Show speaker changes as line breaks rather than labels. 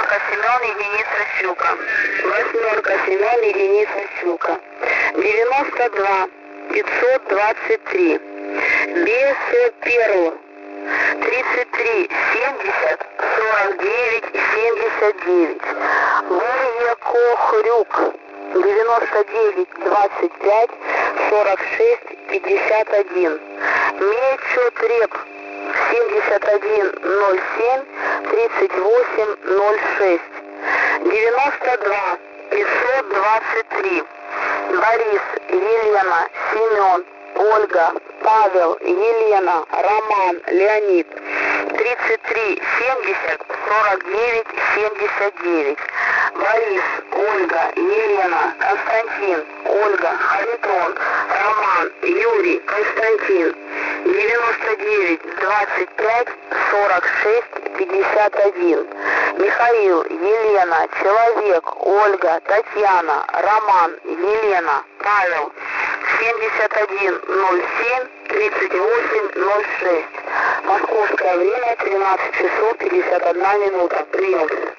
Семен, единица щука.
Восьмерка, Семен, единица щука. 92 523. Бесоперл. 33 70 49 79. Варья Кохрюк. 99 25 46 51. Мечотреб. 71 07 38 06. 92 523. Борис, Елена, Семен, Ольга, Павел, Елена, Роман, Леонид. 33 70 49 79. Борис, Ольга, Елена, Константин, Ольга, Харитон, Роман, Юрий, Константин. 99 25 46 51. Михаил, Елена, Человек, Ольга, Татьяна, Роман, Елена, Павел. 71 07 38 06. Московское время 13 часов 51 минута. Прием.